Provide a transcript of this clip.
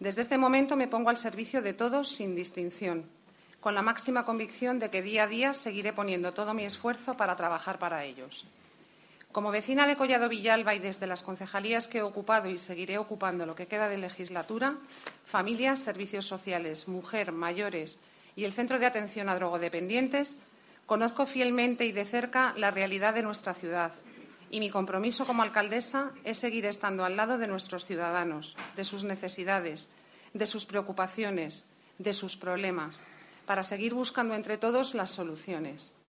Desde este momento me pongo al servicio de todos sin distinción, con la máxima convicción de que día a día seguiré poniendo todo mi esfuerzo para trabajar para ellos. Como vecina de Collado Villalba y desde las concejalías que he ocupado y seguiré ocupando lo que queda de legislatura, familias, servicios sociales, mujer, mayores y el Centro de Atención a Drogodependientes, conozco fielmente y de cerca la realidad de nuestra ciudad y mi compromiso como alcaldesa es seguir estando al lado de nuestros ciudadanos, de sus necesidades, de sus preocupaciones, de sus problemas, para seguir buscando entre todos las soluciones.